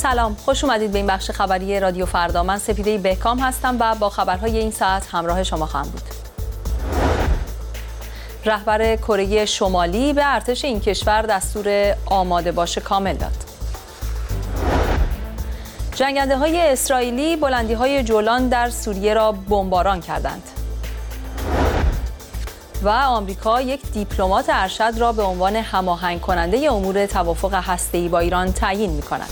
سلام، خوش اومدید به این بخش خبری رادیو فردا. من سپیده بهکام هستم و با خبرهای این ساعت همراه شما خواهم بود. رهبر کره شمالی به ارتش این کشور دستور آماده باش کامل داد. جنگنده‌های اسرائیلی بلندی‌های جولان در سوریه را بمباران کردند. و آمریکا یک دیپلمات ارشد را به عنوان هماهنگ کننده امور توافق هسته‌ای با ایران تعیین می‌کند.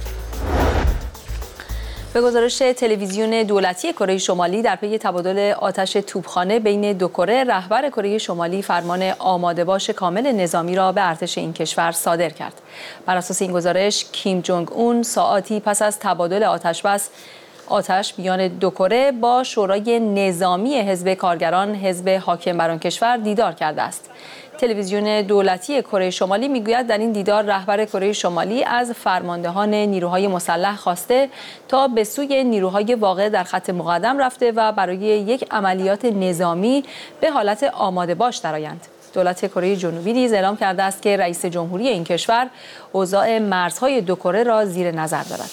به گزارش تلویزیون دولتی کره شمالی در پی تبادل آتش توپخانه بین دو کره، رهبر کره شمالی فرمان آماده باش کامل نظامی را به ارتش این کشور صادر کرد. بر اساس این گزارش، کیم جونگ اون ساعاتی پس از تبادل آتش میان دو کره با شورای نظامی حزب کارگران حزب حاکم بر آن کشور دیدار کرده است. تلویزیون دولتی کره شمالی میگوید در این دیدار رهبر کره شمالی از فرماندهان نیروهای مسلح خواسته تا به سوی نیروهای واقع در خط مقدم رفته و برای یک عملیات نظامی به حالت آماده باش درآیند. دولت کره جنوبی نیز اعلام کرده است که رئیس جمهوری این کشور اوضاع مرزهای دو کره را زیر نظر دارد.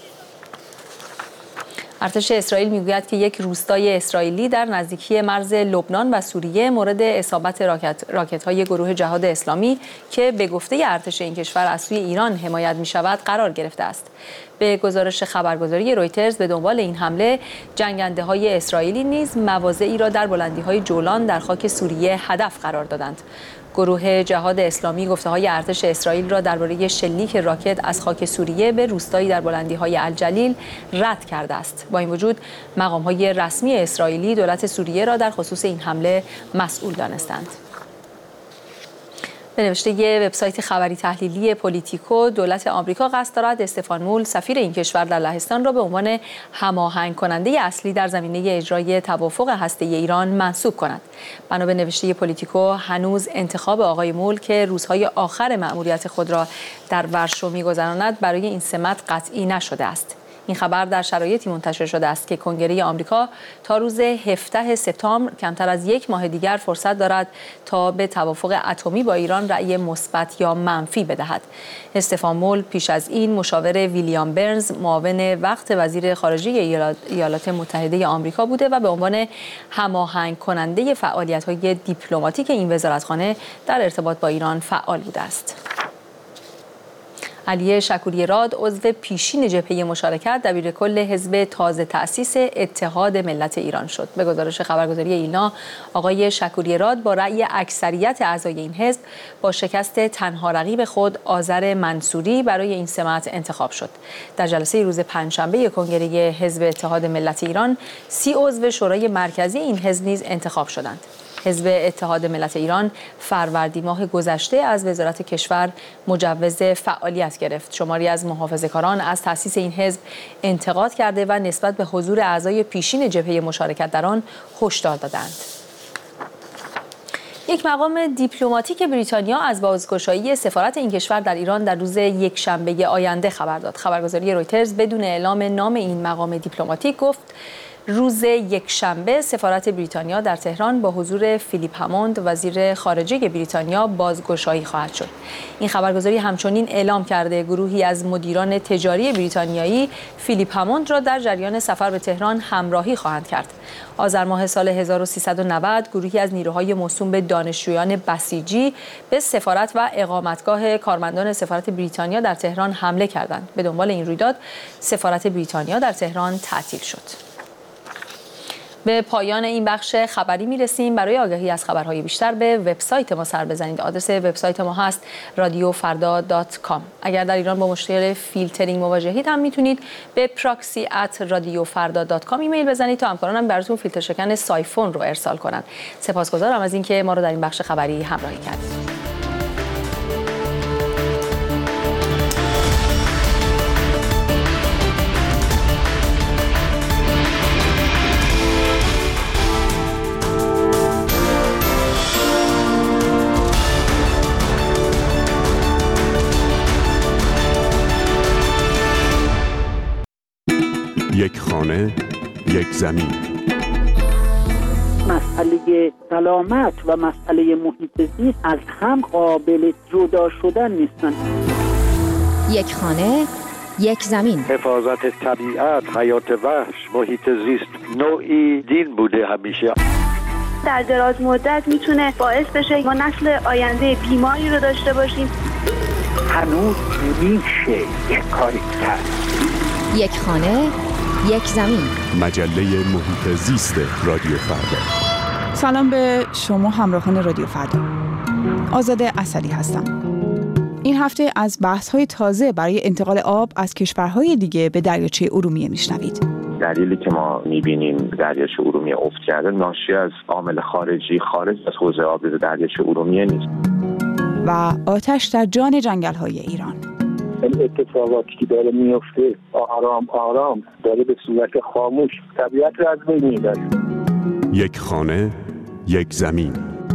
ارتش اسرائیل میگوید که یک روستای اسرائیلی در نزدیکی مرز لبنان و سوریه مورد اصابت راکت‌های گروه جهاد اسلامی که به گفته ارتش این کشور از سوی ایران حمایت می‌شود قرار گرفته است. به گزارش خبرگزاری رویترز به دنبال این حمله، جنگنده‌های اسرائیلی نیز مواضعی را در بلندی‌های جولان در خاک سوریه هدف قرار دادند. گروه جهاد اسلامی گفته‌های ارتش اسرائیل را درباره شلیک راکت از خاک سوریه به روستایی در بلندی‌های الجلیل رد کرده است. با این وجود مقام‌های رسمی اسرائیلی دولت سوریه را در خصوص این حمله مسئول دانستند. به نوشته وبسایت خبری تحلیلی پولیتیکو، دولت آمریکا قصد دارد استفان مول سفیر این کشور در لهستان را به عنوان هماهنگ کننده اصلی در زمینه اجرای توافق هسته‌ای ایران منصوب کند. بنا به نوشته پولیتیکو، هنوز انتخاب آقای مول که روزهای آخر مأموریت خود را در ورشو می‌گذراند برای این سمت قطعی نشده است. این خبر در شرایطی منتشر شده است که کنگره آمریکا تا روز 17 سپتامبر کمتر از یک ماه دیگر فرصت دارد تا به توافق اتمی با ایران رأی مثبت یا منفی بدهد. استفان مول پیش از این مشاور ویلیام برنز، معاون وقت وزیر خارجه ایالات متحده آمریکا بوده و به عنوان هماهنگ کننده فعالیت‌های دیپلماتیک این وزارتخانه در ارتباط با ایران فعال بوده است. علی شکوری راد، عضو پیشین جبهه مشارکت، دبیرکل حزب تازه تأسیس اتحاد ملت ایران شد. به گزارش خبرگزاری ایلنا، آقای شکوری راد با رأی اکثریت اعضای این حزب با شکست تنها رقیب خود آذر منصوری برای این سمت انتخاب شد. در جلسه روز پنجشنبه کنگره حزب اتحاد ملت ایران، 30 عضو شورای مرکزی این حزب نیز انتخاب شدند. حزب اتحاد ملت ایران فروردین ماه گذشته از وزارت کشور مجوز فعالیت گرفت. شماری از محافظه‌کاران از تأسیس این حزب انتقاد کرده و نسبت به حضور اعضای پیشین جبهه مشارکت در آن هشدار دادند. یک مقام دیپلماتیک بریتانیا از بازگشایی سفارت این کشور در ایران در روز یکشنبه آینده خبر داد. خبرگزاری رویترز بدون اعلام نام این مقام دیپلماتیک گفت روز یکشنبه سفارت بریتانیا در تهران با حضور فیلیپ هموند وزیر خارجه بریتانیا بازگشایی خواهد شد. این خبرگزاری همچنین اعلام کرده گروهی از مدیران تجاری بریتانیایی فیلیپ هموند را در جریان سفر به تهران همراهی خواهند کرد. آذر ماه سال 1390 گروهی از نیروهای موسوم به دانشجویان بسیجی به سفارت و اقامتگاه کارمندان سفارت بریتانیا در تهران حمله کردند. به دنبال این رویداد سفارت بریتانیا در تهران تعطیل شد. به پایان این بخش خبری میرسیم. برای آگاهی از خبرهای بیشتر به وبسایت ما سر بزنید. آدرس وبسایت ما هست radiofarda.com. اگر در ایران با مشکل فیلترینگ مواجهید هم میتونید به proxy@radiofarda.com ایمیل بزنید تا همکارانم براتون فیلتر شکن سایفون رو ارسال کنن. سپاسگزارم از اینکه ما رو در این بخش خبری همراهی کردید. یک خانه، یک زمین. مسئله سلامت و مسئله محیط زیست از هم قابل جدا شدن نیستن. یک خانه، یک زمین. حفاظت طبیعت، حیات وحش، محیط زیست نوعی دین بوده همیشه. در دراز مدت میتونه باعث بشه ما نسل آینده بیماری رو داشته باشیم. هنوز میشه یک کاری کرد. یک خانه، یک زمین. مجله محیط زیست رادیو فردا. سلام به شما همراهان رادیو فردا. آزاده اسدی هستم. این هفته از بحث‌های تازه برای انتقال آب از کشورهای دیگه به دریاچه ارومیه میشنوید. دلیلی که ما می‌بینیم دریاچه ارومیه افت کرده ناشی از عامل خارجی خارج از حوزه آبریز دریاچه ارومیه نیست. و آتش در جان جنگل‌های ایران. این اتفاقاتی که داره میفته آرام آرام داره به صورت خاموش طبیعت رو از بین میبره. یک خانه، یک زمین.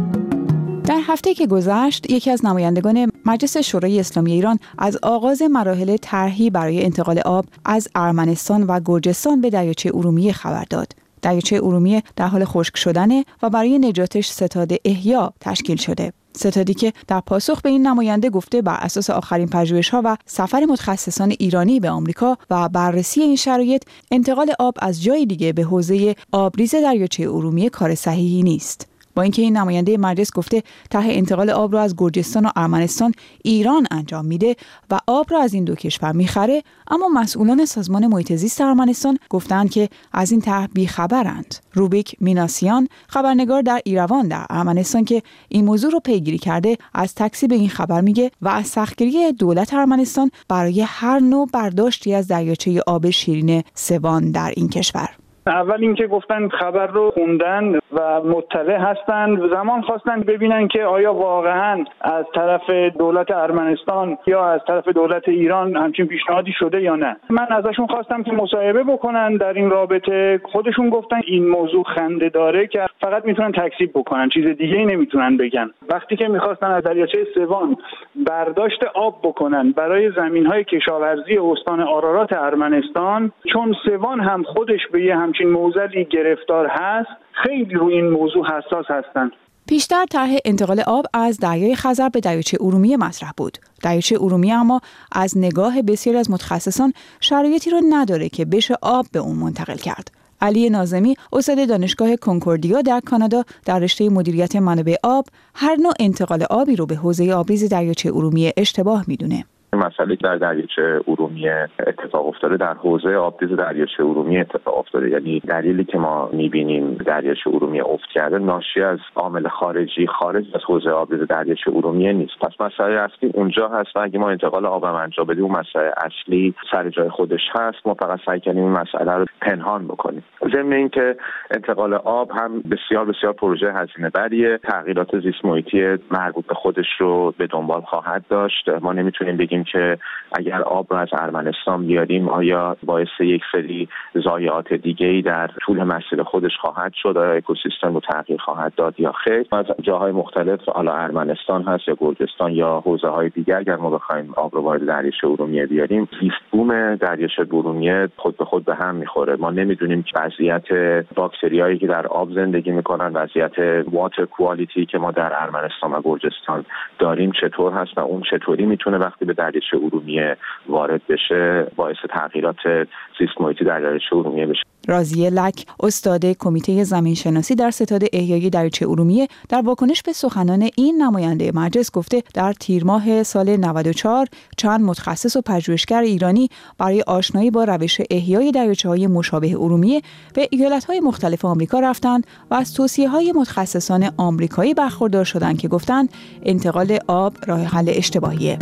در هفته که گذشت یکی از نمایندگان مجلس شورای اسلامی ایران از آغاز مراحل طرحی برای انتقال آب از ارمنستان و گرجستان به دریاچه ارومیه خبر داد. دریاچه ارومیه در حال خشک شدنه و برای نجاتش ستاد احیا تشکیل شده. ستادی که در پاسخ به این نماینده گفته بر اساس آخرین پژوهش‌ها و سفر متخصصان ایرانی به آمریکا و بررسی این شرایط، انتقال آب از جای دیگه به حوزه آبریز دریاچه ارومیه کار صحیحی نیست. با اینکه این نماینده مجلس گفته طرح انتقال آب را از گرجستان و ارمنستان ایران انجام میده و آب را از این دو کشور میخره، اما مسئولان سازمان محیط زیست ارمنستان گفتند که از این طرح بیخبرند. روبیک میناسیان، خبرنگار در ایروان در ارمنستان که این موضوع رو پیگیری کرده، از تکذیب این خبر میگه و از سختگیری دولت ارمنستان برای هر نوع برداشتی از دریاچه آب شیرین سوان در این کشور. اول اینکه گفتن خبر رو خوندن و مطلع هستن، زمان خواستن ببینن که آیا واقعا از طرف دولت ارمنستان یا از طرف دولت ایران همچین پیشنهادی شده یا نه. من ازشون خواستم که مصاحبه بکنن در این رابطه. خودشون گفتن این موضوع خنده داره که فقط میتونن تکذیب بکنن، چیز دیگه‌ای نمیتونن بگن. وقتی که میخواستن از دریاچه سوان برداشت آب بکنن برای زمین‌های کشاورزی استان آرارات ارمنستان، چون سوان هم خودش به یه همچین موضوعی گرفتار هست، خیلی روی این موضوع حساس هستن. پیشتر طرح انتقال آب از دریای خزر به دریاچه ارومیه مطرح بود. دریاچه ارومیه اما از نگاه بسیاری از متخصصان شرایطی رو نداره که بشه آب به اون منتقل کرد. علی ناظمی، استاد دانشگاه کنکوردیا در کانادا در رشته مدیریت منابع آب، هر نوع انتقال آبی رو به حوزه آبریز دریاچه ارومیه اشتباه میدونه. مسئله در دریاچه ارومیه اتفاق افتاده در حوزه آبریز دریاچه ارومیه اتفاق افتاده. یعنی دلیلی که ما می‌بینیم دریاچه ارومیه افت کرده ناشی از عامل خارجی خارج از حوزه آبریز دریاچه ارومیه نیست. پس مسئله اصلی اونجا هست و اگه ما انتقال آب انجام بدیم اون مسئله اصلی سر جای خودش هست. ما فقط سعی کنیم این مسئله رو پنهان بکنیم. ضمن اینکه انتقال آب هم بسیار بسیار پروژه هزینه بریه، تغییرات زیست محیطی مربوط به خودش رو به دنبال خواهد داشت. ما نمیتونیم بگیم که اگر آب رو از ارمنستان بیاریم آیا باعث یک سری ضایعات دیگه‌ای در طول مسیر خودش خواهد شد، آیا اکوسیستم رو تغییر خواهد داد یا خیر. از جاهای مختلف، حالا ارمنستان هست یا گرجستان یا حوزه‌های دیگر، اگر ما بخوایم آب رو وارد دریاچه ارومیه بیاریم، زیست بوم دریاچه ارومیه خود به خود به هم میخوره. ما نمیدونیم که وضعیت باکتریایی که در آب زندگی میکنن، وضعیت واتر کوالیتی که ما در ارمنستان و گرجستان داریم چطور هست و اون چطوری میتونه وقتی به دریاچه ارومیه وارد بشه باعث تغییرات زیست محیطی در دریاچه ارومیه بشه. راضیه لک، استاد کمیته زمینشناسی در ستاد احیای دریاچه ارومیه، در واکنش به سخنان این نماینده مجلس گفته در تیر ماه سال 94 چند متخصص و پژوهشگر ایرانی برای آشنایی با روش احیای دریاچه‌های مشابه ارومیه به ایالت‌های مختلف آمریکا رفتند و از توصیه‌های متخصصان آمریکایی برخوردار شدند که گفتند انتقال آب راه حل اشتباهیه.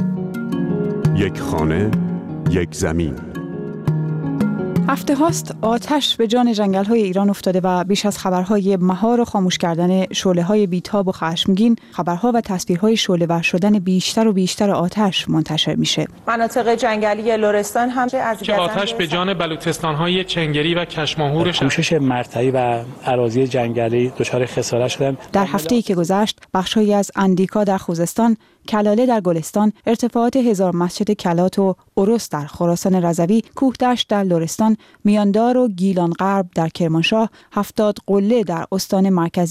یک خانه، یک زمین. هفته هاست آتش به جان جنگل‌های ایران افتاده و بیش از خبرهای مهار و خاموش کردن شعله‌های بیتاب و خشمگین، خبرها و تصویرهای شعله‌ور شدن بیشتر و بیشتر آتش منتشر میشه. مناطق جنگلی لرستان هم که آتش به جان بلوچستان‌های چنگری و کشماهور کوشش مرتعی و اراضی جنگلی دچار خسارت شدن. در هفته‌ای که گذشت بخش‌هایی از اندیکا در خوزستان، کلاله در گلستان، ارتفاعات هزار مسجد کلات و اروس در خراسان رضوی، کوهدشت در لرستان، میاندار و گیلان غرب در کرمانشاه، 70 قله در استان مرکزی و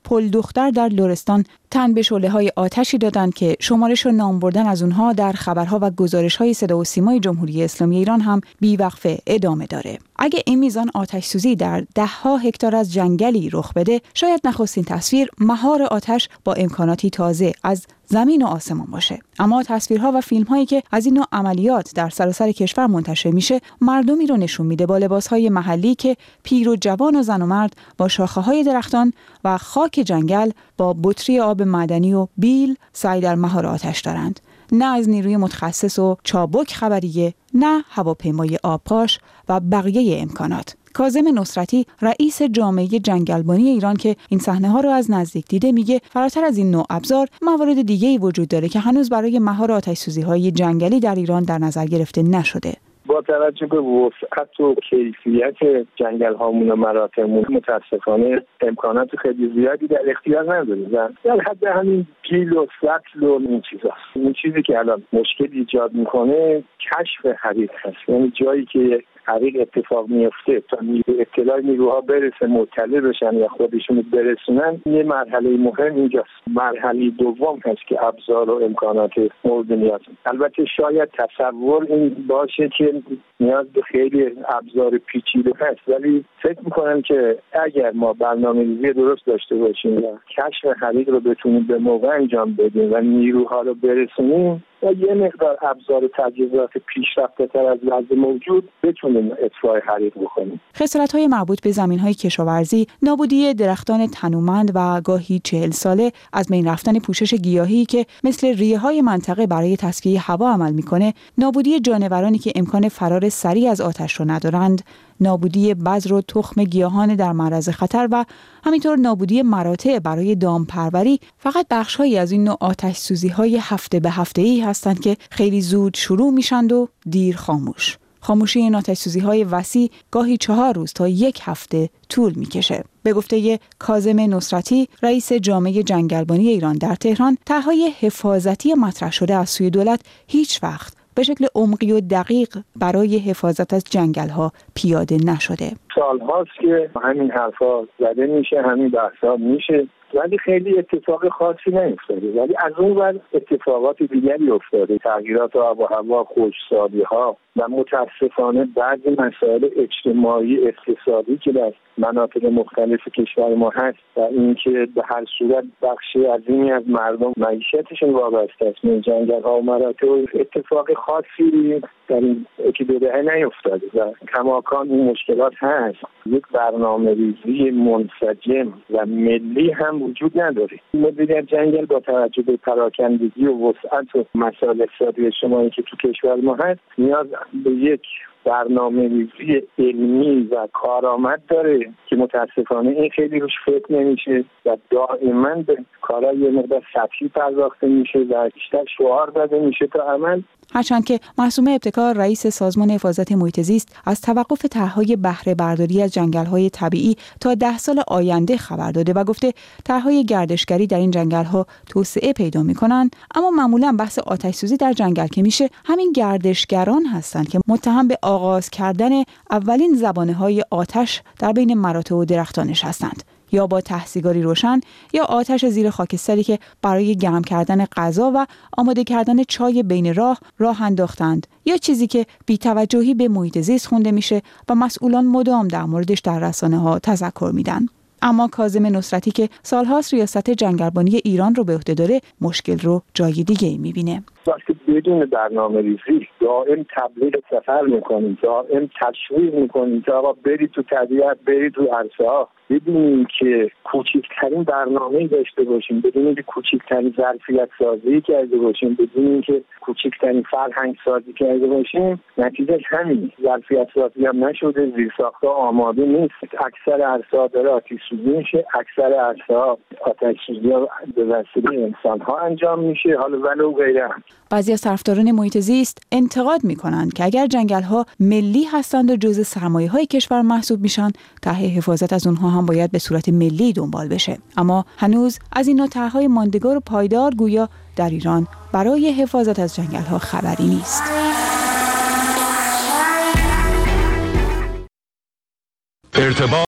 پل دختر در لرستان تن به شعله‌های آتشی دادند که شمارش و نام بردن از اونها در خبرها و گزارش‌های صدا و سیمای جمهوری اسلامی ایران هم بی‌وقفه ادامه داره. اگه این میزان آتش سوزی در ده‌ها هکتار از جنگلی رخ بده، شاید نخستین تصویر مهار آتش با امکاناتی تازه از زمین و آسمان باشه. اما تصویرها و فیلم‌هایی که از این نوع عملیات در سراسر کشور منتشر میشه، مردمی رو نشون میده با لباس‌های محلی که پیر و جوان و زن و مرد با شاخه‌های درختان و خاک جنگل با بطری آب معدنی و بیل سعی در مهار آتش دارند. نه از نیروی متخصص و چابک خبریه، نه هواپیمای آبپاش و بقیه امکانات. کاظم نصرتی رئیس جامعه جنگلبانی ایران که این صحنه‌ها رو از نزدیک دیده میگه فراتر از این نوع ابزار موارد دیگه‌ای وجود داره که هنوز برای مهار آتش‌سوزی‌های جنگلی در ایران در نظر گرفته نشده. با توجه به وسعت و کیفیت جنگل هامون و مراتعمون متاسفانه امکانات خیلی زیادی در اختیار نداریم و در حد همین پیل و سطل و این چیزاست. این چیزی که الان مشکل ایجاد میکنه کشف حریق هست، یعنی جایی که حریق اتفاق میفته تا اطلاع نیروها برسه مطلع بشن یا خودشون برسونن، یه مرحله مهم اینجاست. مرحله دوم هست که ابزار و امکانات مورد نیاز. البته شاید تصور این باشه که نیاز به خیلی ابزار پیچیده هست، ولی فکر میکنم که اگر ما برنامه‌ریزی درست داشته باشیم و کشف حریق رو بتونیم به موقع انجام بدیم و نیروها رو برسونیم و یه مقدار ابزار و تجهیزات پیشرفته‌تر از لازم موجود بتونیم اطفاء حریق بکنیم. خسارت‌های مربوط به زمین‌های کشاورزی، نابودی درختان تنومند و گاهی 40 ساله، از بین رفتن پوشش گیاهی که مثل ریه‌های منطقه برای تصفیه هوا عمل می‌کنه، نابودی جانورانی که امکان فرار سریع از آتش رو ندارند، نابودی بذر و تخم گیاهان در معرض خطر و همینطور نابودی مراتع برای دامپروری فقط بخش‌هایی از این نوع آتش‌سوزی‌های هفته به هفته‌ای هستند که خیلی زود شروع میشند و دیر خاموش. خاموشی این آتش‌سوزی‌های وسیع گاهی 4 روز تا 1 هفته طول می‌کشه. به گفته کاظم نصرتی، رئیس جامعه جنگلبانی ایران در تهران، طرح‌های حفاظتی مطرح شده از سوی دولت هیچ وقت به شکل عمقی و دقیق برای حفاظت از جنگل‌ها پیاده نشده. سال‌هاست که همین حرفا زده میشه، همین بحثا میشه، ولی خیلی اتفاق خاصی نیفتاده. ولی از اون ور اتفاقات دیگری افتاده، تغییرات آب و هوا، خشکسالی‌ها و متاسفانه بعضی مسائل اجتماعی اقتصادی که در مناطق مختلف کشور ما هست و اینکه به هر صورت بخشی عظیمی از مردم معیشتشون وابسته است به جنگل‌ها و مراتع، اتفاق خاصی در این 1-2 دهه نیفتاده و کماکان این مشکلات هست. یک برنامه‌ریزی منسجم و ملی هم وجود نداره. مدیریت جنگل با توجه به پراکندگی و وسعت و مسائل اقتصادی اجتماعی که تو کشور ما هست نیاز به یک برنامه‌ریزی علمی و کارآمد داره که متاسفانه این خیلی روش فکر نمیشه و دائما به کارهای یه مقدار سطحی پرداخته میشه و بیشتر شعار داده میشه تا عمل. هرچند که معصومه ابتکار رئیس سازمان حفاظت محیط زیست از توقف طرح‌های بهره برداری از جنگل‌های طبیعی تا 10 سال آینده خبر داده و گفته طرح‌های گردشگری در این جنگل‌ها توسعه پیدا می‌کنند، اما معمولاً بحث آتش‌سوزی در جنگل که میشه همین گردشگران هستند که متهم به آغاز کردن اولین زبانه‌های آتش در بین مراتع و درختانش هستند. یا با ته‌سیگاری روشن یا آتش زیر خاکستری که برای گرم کردن غذا و آماده کردن چای بین راه انداختند، یا چیزی که بی‌توجهی به محیط زیست خونده میشه و مسئولان مدام در موردش در رسانه‌ها تذکر میدن. اما کاظم نصرتی که سالهاست ریاست جنگلبانی ایران رو به عهده داره، مشکل رو جای دیگه‌ای میبینه. وقتی بدون برنامه‌ریزی دائم تبلیغ سفر میکنیم، دائم تشویق میکنیم که آقا برید تو طبیعت، برید تو عرصه‌ها، بدونیم که کوچکترین برنامه‌ای داشته باشیم، بدونیم که کوچکترین ظرفیت سازی کرده باشیم، بدونیم که کوچکترین فرهنگ سازی کرده باشیم، نتیجه همین. ظرفیت سازی هم نشده، زیرساخت‌ها آماده نیست، اکثر عرصه‌ها داره آتش‌سوزی میشه، اکثر عرصه‌ها آتش‌سوزی به وسیله انسان‌ها انجام میشه، حالا ولو غیره. بعضی از طرفداران محیط زیست انتقاد می‌کنند که اگر جنگل‌ها ملی هستند و جزء سرمایه‌های کشور محسوب میشن، طرح حفاظت از اونها هم باید به صورت ملی دنبال بشه. اما هنوز از این نوع طرح‌های ماندگار و پایدار گویا در ایران برای حفاظت از جنگل‌ها خبری نیست.